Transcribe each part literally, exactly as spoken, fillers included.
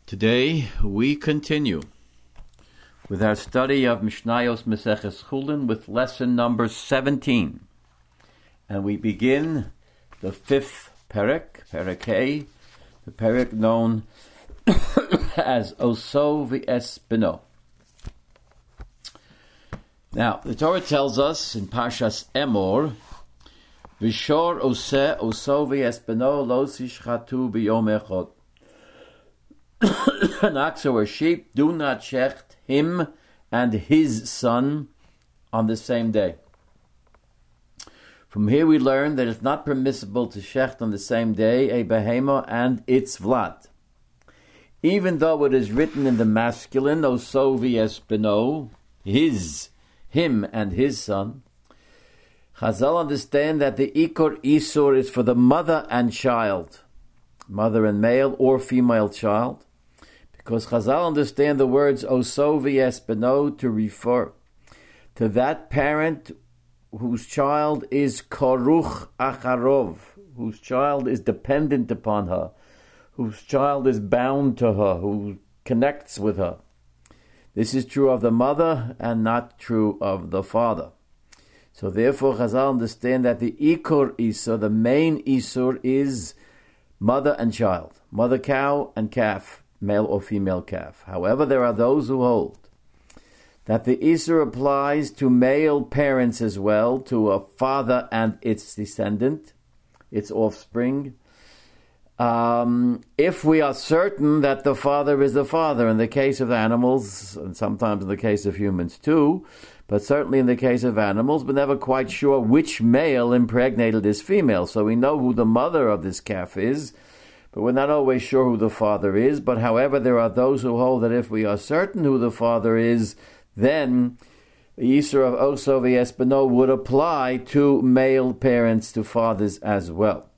Today we continue with our study of Mishnayos Maseches Chulin with lesson number seventeen. And we begin the fifth perek, perek A, the perek known as Oso v'es Beno. Now, the Torah tells us in Parshas Emor, V'shor oseh oso v'es Beno lo tishchatu b'yom echad. An ox or a sheep, do not shecht him and his son on the same day. From here we learn that it's not permissible to shecht on the same day a behema and its vlad. Even though it is written in the masculine, oso v'es beno, his, him and his son, Chazal understand that the ikor isur is for the mother and child, mother and male or female child, because Chazal understand the words oso v'es beno to refer to that parent whose child is koruch acharov, whose child is dependent upon her, whose child is bound to her, who connects with her. This is true of the mother and not true of the father. So therefore Chazal understand that the ikor isur, the main isur, is mother and child, mother cow and calf, male or female calf. However, there are those who hold that the isur applies to male parents as well, to a father and its descendant, its offspring, um, if we are certain that the father is the father, in the case of animals, and sometimes in the case of humans too, but certainly in the case of animals, but never quite sure which male impregnated this female. So we know who the mother of this calf is, but we're not always sure who the father is. But however, there are those who hold that if we are certain who the father is, then the Isur of Oso v'es Beno would apply to male parents, to fathers as well.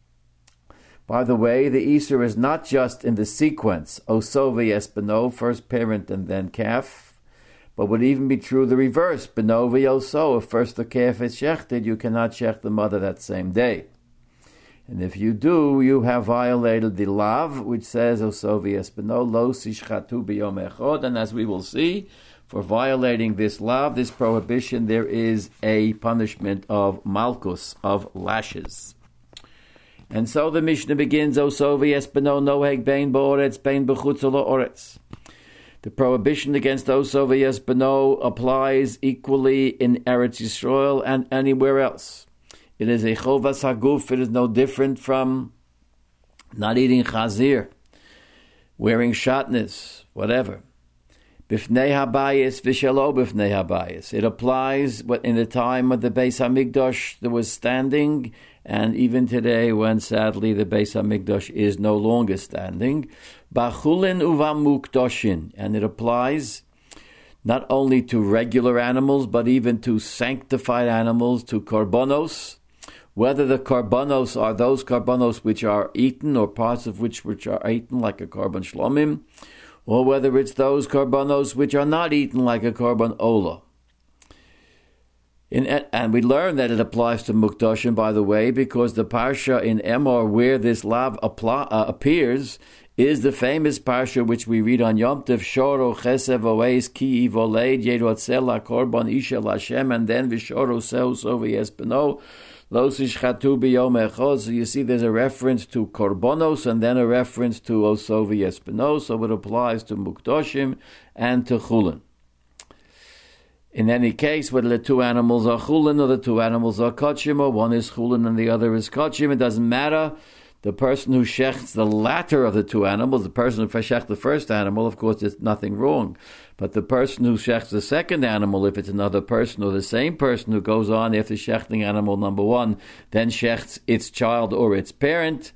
By the way, the Isur is not just in the sequence, Oso v'es Beno, first parent and then calf, but would even be true the reverse, Beno v'oso, if first the calf is shechted, you cannot shecht the mother that same day. And if you do, you have violated the lav, which says, Oso v'es Beno lo tishchatu b'yom echad, and as we will see, for violating this lav, this prohibition, there is a punishment of malchus, of lashes. And so the Mishnah begins, Oso v'es Beno noheg bein ba'oretz bein b'chutz la'oretz. The prohibition against Oso v'es Beno applies equally in Eretz Yisrael and anywhere else. It is a chovas haguf. It is no different from not eating chazir, wearing shatnez, whatever. Bifnei habayis v'shelo bifnei habayis. It applies in the time of the Beis Hamikdash that was standing, and even today when sadly the Beis Hamikdash is no longer standing. Bachulin uvamukdoshin. And it applies not only to regular animals, but even to sanctified animals, to korbanos. Whether the korbanos are those korbanos which are eaten, or parts of which which are eaten, like a korban shlomim, or whether it's those korbanos which are not eaten, like a korban ola. In, and we learn that it applies to mukdashim, by the way, because the parsha in Emor where this lav apply, uh, appears is the famous parsha which we read on Yom Tov, Shoro Chesev Oeis Ki Ivoled Yerotzeh La Korban Isha Lashem, and then Vishoro Seu Sovi Espeno Lo Tishchatu B'Yom Echad. So you see there's a reference to Korbanos and then a reference to Osovi Espeno, so it applies to Mukdoshim and to Chulin. In any case, whether the two animals are Chulin or the two animals are Kachim, or one is Chulin and the other is Kachim, it doesn't matter. The person who shechts the latter of the two animals, the person who shechts the first animal, of course, there's nothing wrong. But the person who shechts the second animal, if it's another person or the same person who goes on after shechting animal number one, then shechts its child or its parent,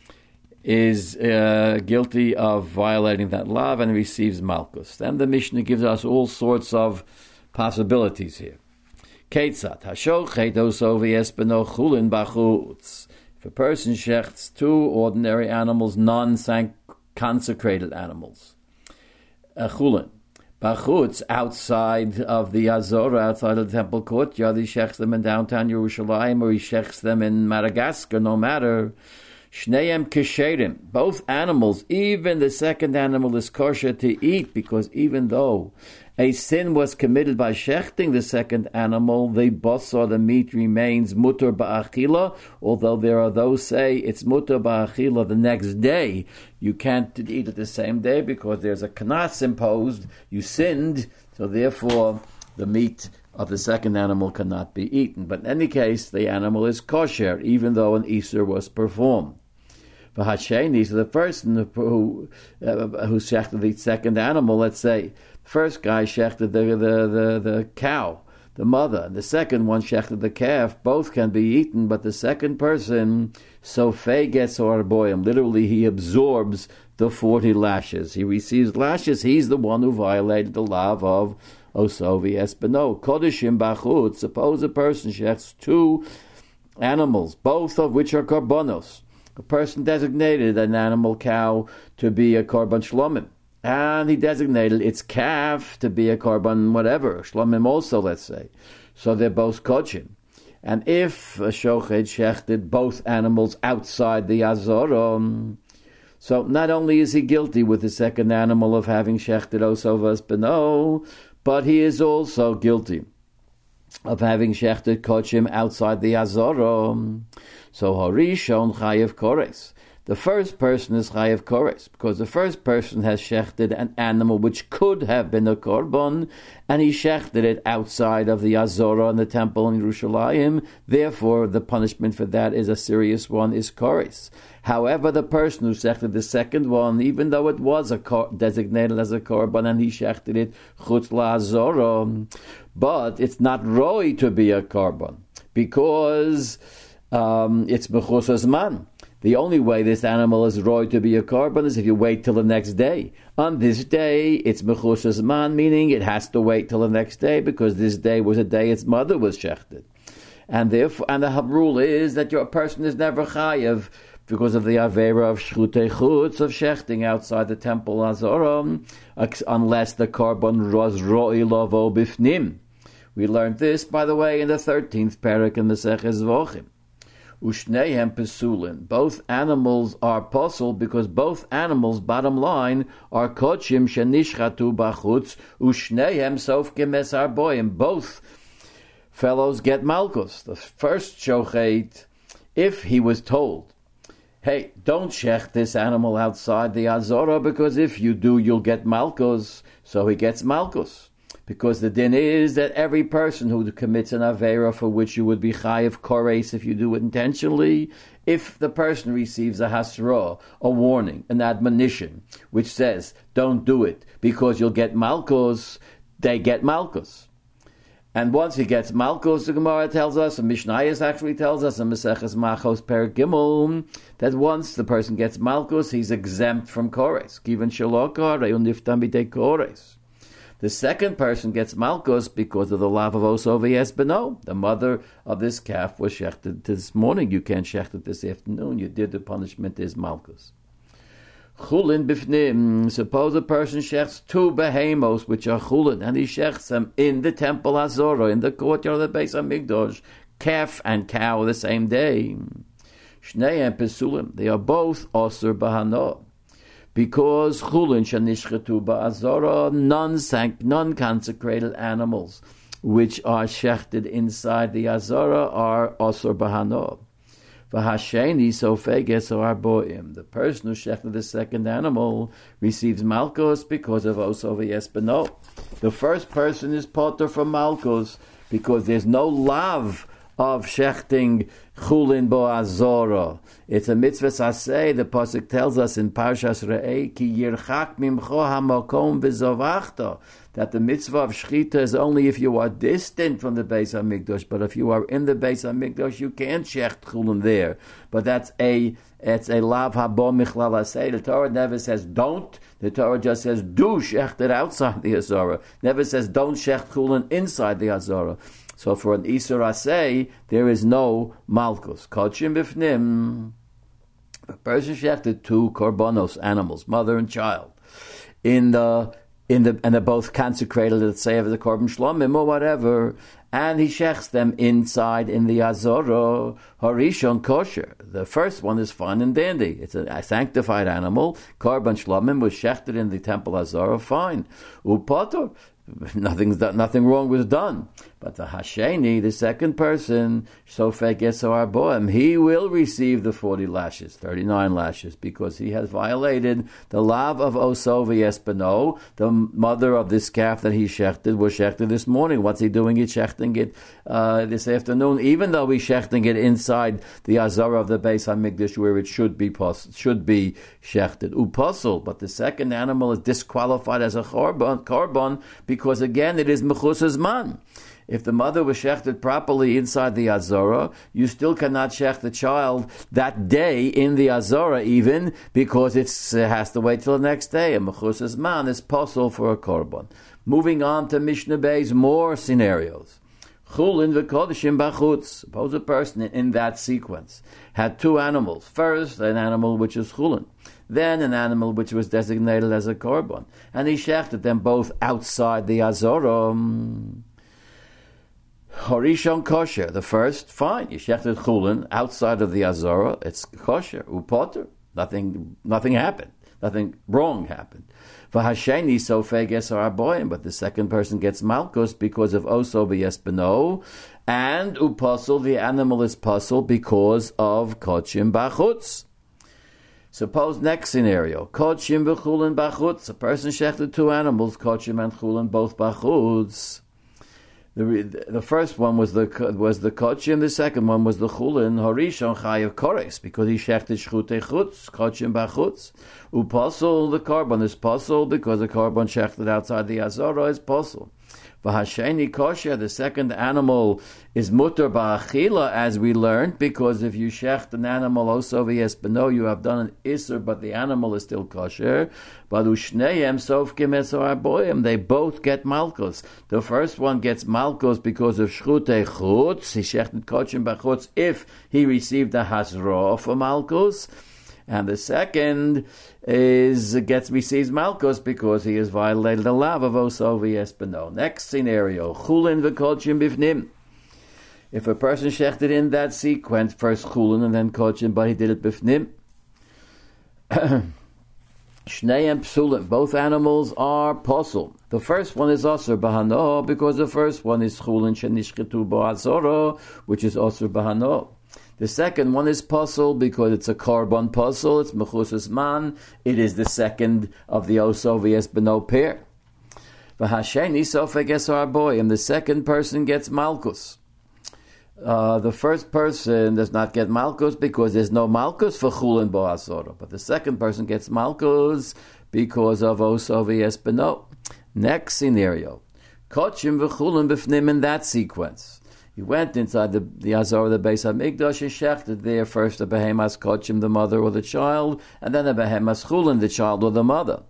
is uh, guilty of violating that law and receives malchus. Then the Mishnah gives us all sorts of possibilities here. Ketzat hashochet oso v'es beno chulin bachutz. If a person shechts two ordinary animals, non-consecrated animals, a chulin, bachutz, outside of the Azora, outside of the temple courtyard, he shechts them in downtown Yerushalayim, or he shechts them in Madagascar, no matter. Shneim kesherim. Both animals, even the second animal is kosher to eat, because even though a sin was committed by shechting the second animal, the basar, the meat, remains mutar ba'achila, although there are those say it's mutar ba'achila the next day. You can't eat it the same day because there's a knas imposed. You sinned, so therefore the meat of the second animal cannot be eaten. But in any case, the animal is kosher, even though an Isur was performed. V'hasheni, so the person who uh, who shechted the second animal, let's say, the first guy shechted the, the, the, the cow, the mother, and the second one shechted the calf. Both can be eaten, but the second person, sofei gets arboim. Literally, he absorbs the forty lashes. He receives lashes. He's the one who violated the law of Osovi Espino. Kodeshim bachut. Suppose a person shechts two animals, both of which are korbanos. A person designated an animal cow to be a korban shlomim, and he designated its calf to be a korban whatever, shlomim also, let's say. So they're both kodshim. And if a shochet shechted both animals outside the azorom, so not only is he guilty with the second animal of having shechted osovas beno, but he is also guilty of having shechted kodshim outside the azorom. So Harishon Chayev Kores. The first person is Chayev Kores, because the first person has shechted an animal which could have been a korban, and he shechted it outside of the Azorah in the temple in Yerushalayim. Therefore, the punishment for that is a serious one, is Kores. However, the person who shechted the second one, even though it was a kor- designated as a korban, and he shechted it chutz la'Azorah, but it's not roi to be a korban, because Um, it's mechusas man. The only way this animal is roy to be a korban is if you wait till the next day. On this day, it's mechusas man, meaning it has to wait till the next day because this day was a day its mother was shechted. And therefore, and the rule is that your person is never chayev because of the avera of shrutei chutz, of shechting outside the temple azoram, unless the korban was roy lavo bifnim. We learned this, by the way, in the thirteenth parak in Maseches Zvochim. Ushneihem pesulin. Both animals are puzzle because both animals, bottom line, are kodshim shenishchatu bachutz. Ushneihem sof gemes arboim. Both fellows get malchus. The first shochet, if he was told, hey, don't shech this animal outside the azorah, because if you do, you'll get malchus. So he gets malchus. Because the din is that every person who commits an avera for which you would be chayiv kores if you do it intentionally, if the person receives a hasra, a warning, an admonition, which says, don't do it because you'll get malchus, they get malchus. And once he gets malchus, the Gemara tells us, and Mishnayos actually tells us in Maseches Machos Per Gimel, that once the person gets malchus, he's exempt from kores. Given shalokar, re'uniftam b'dei kores. The second person gets malchus because of the lav of Osovi Esbeno. The mother of this calf was shechted this morning. You can't shecht it this afternoon. You did, the punishment is malchus. Chulin bifnim. Suppose a person shechts two behemos, which are chulin, and he shechts them in the temple Azorah, in the courtyard of the Beis HaMikdash, calf and cow the same day. Shneihem pesulim. They are both osur bahano. Because chulin shanishchetu ba'azorah, non-consecrated animals which are shechted inside the azorah are osur bahano. V'hasheni sofeges arboim. The person who shechted the second animal receives malchus because of osovi espeno. The first person is potter from malchus because there's no lav of shechting chulin bo azora. It's a mitzvah saseh. The pasuk tells us in Parshas Re'eh ki yirchak mimcho hamakom v'zovachta, that the mitzvah of shechita is only if you are distant from the Beis HaMikdash. But if you are in the Beis HaMikdash, you can't shecht chulin there. But that's a it's a lav habo michlal aseh. The Torah never says don't. The Torah just says do shecht it outside the azora. Never says don't shecht chulin inside the azora. So for an Isur Aseh, there is no malchus. Kodshim bifnim. A person shechted two korbanos, animals, mother and child, in the in the and they're both consecrated, let's say, of the Korban Shlomim or whatever, and he shechts them inside in the Azorah, Harishon kosher. The first one is fine and dandy. It's a, a sanctified animal. Korban Shlomim was shechted in the Temple Azorah, fine. Upator, nothing's done, nothing wrong was done. But the Hasheni, the second person, Sofek Esor Boim, he will receive the forty lashes, thirty-nine lashes, because he has violated the lav of Osovi Espino, the mother of this calf that he shechted, was shechted this morning. What's he doing? He's shechting it uh, this afternoon, even though he's shechting it inside the Azorah of the Beis HaMikdash, where it should be pos- should be shechted. Uposel, but the second animal is disqualified as a korban, korban because, again, it is mechusas man. If the mother was shechted properly inside the Azorah, you still cannot shech the child that day in the Azorah even, because it uh, has to wait till the next day. A mechusas man is possible for a korban. Moving on to Mishnah Bay's more scenarios. Chulin v'kodeshim bachutz. Suppose a person in that sequence had two animals. First, an animal which is chulin. Then an animal which was designated as a korban. And he shechted them both outside the Azorah. Harishon kosher, the first, fine. You shechted chulin outside of the Azorah, it's kosher. Upoter, nothing, nothing happened. Nothing wrong happened. V'hasheni sofeg esar aboyim, but the second person gets malchus because of oso b'yespeno, and uposel, the animal is puzzle because of kochim bachutz. Suppose next scenario, kochim v'chulin bachutz. A person shechted two animals, kochim and chulin, both bachutz. The, the first one was the was the kochim, the second one was the chulin. Harishon chayav kores, because he shechted shchutei chutz, kochim bachutz. Uposel, the korban is posel because the korban shechted outside the Azorah is posel. V'hasheni kosher, the second animal is mutter ba'achila, as we learned, because if you shecht an animal also v'yespeno, you have done an isser, but the animal is still kosher. But ushneim sofkim esor aboyim, they both get malchus. The first one gets malchus because of shchutei chutz, he shechted kochim b'chutz, if he received a hasra for malchus. And the second is gets receives malchus because he has violated the lav of osovi espeno. Next scenario, chulin v'kochim bifnim. If a person shechted in that sequence, first chulin and then kochim, but he did it bifnim, shneim psulim, both animals are posel. The first one is asur bahano because the first one is chulin shenishchetu bo azorah, which is asur bahano. The second one is puzzle because it's a korban puzzle. It's mechusas man. It is the second of the osovies beno pair. V'hasheni sofek esar boyim. The second person gets malchus. Uh, the first person does not get malchus because there's no malchus for chulin bo azorah. But the second person gets malchus because of osovies beno. Next scenario, kochim v'chulin b'fnim in that sequence. He went inside the, the Azorah, the Beis HaMikdash, and shechted there first the behemas kochim, the mother or the child, and then the behemas chulin, the child or the mother.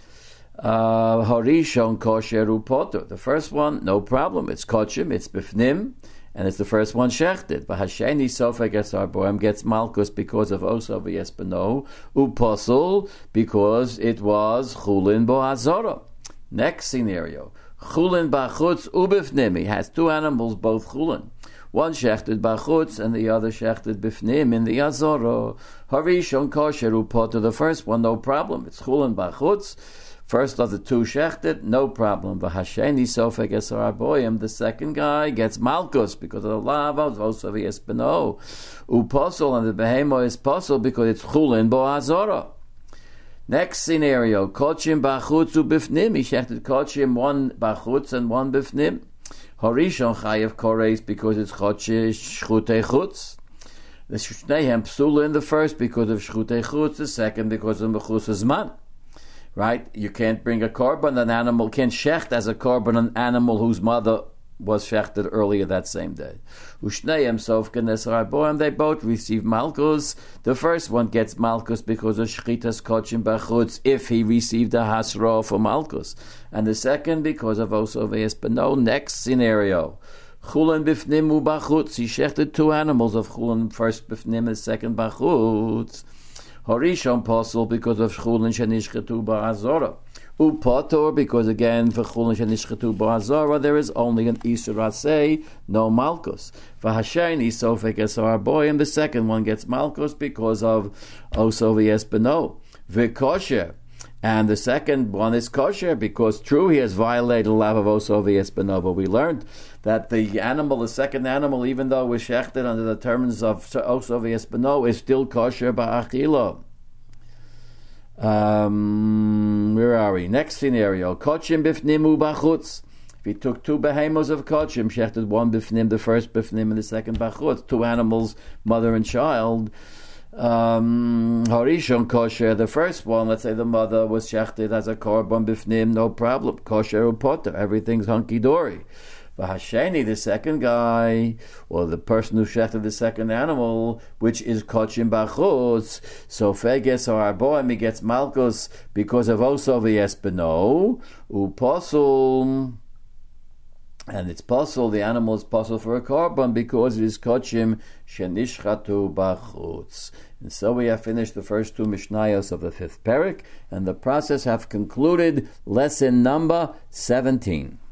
Uh, Harishon kosher upoter. The first one, no problem. It's kochim, it's bifnim, and it's the first one shechted. But hasheni sofek esar boim gets malchus because of oso v'yespeno, uposel because it was chulin bo Azorah. Next scenario. Chulin bachutz ubifnim. He has two animals, both chulin. One shechted bachutz and the other shechted bifnim in the Azorah. Harishon kosher upoter. The first one, no problem. It's chulin bachutz. First of the two shechted, no problem. V'hasheni sofek esar aboyim. The second guy gets malchus because of the lav of osovi espeno. Uposel, and the behemo is posel because it's chulin bo Azorah. Next scenario, kochim bachutz ubifnim. He shechted kochim, one bachutz and one bifnim. Harishon chayav kores because it's kochim shchutei chutz. The shneihem psula in the first because of shchutei chutz. The second because of mechusas man. Right? You can't bring a korban, an animal, can't shecht as a korban an animal whose mother was shechted earlier that same day. Ushneim sofken esar boim, they both receive malchus. The first one gets malchus because of shchitas kochim bachutz, if he received a hasra for malchus. And the second because of oso v'espeno. Next scenario. Chulin bifnim u bachutz. He shechted two animals of chulin, first bifnim and second bachutz. Harishon posel because of chulin shenishchetu ba'azorah. Upotor, because again, for chulin shenishchatu ba'azara, there is only an isur aseh, no malchus. For hasheni, sofek esar boy, and the second one gets malchus because of osovies beno. V'kosher, and the second one is kosher because true he has violated the lav of osovies beno. But we learned that the animal, the second animal, even though it was shechted under the terms of osovies beno, is still kosher ba'achila. Um, where are we? Next scenario. Kochim bifnim ubachutz. If he took two behemos of kochim, shechted one bifnim, the first bifnim, and the second bachutz, two animals, mother and child. Um, Harishon kosher, the first one, let's say the mother was shechted as a korban bifnim, no problem. Kosher upotter, everything's hunky dory. V'hasheni, the second guy, or the person who shechted the second animal, which is kochim bachutz, so feges or arboim, he gets malchus because of also v'es beno, uposul, and it's possible, the animal is possible for a korban because it is kochim shenishchatu bachutz. And so we have finished the first two mishnayos of the fifth parak, and the process have concluded lesson number seventeen.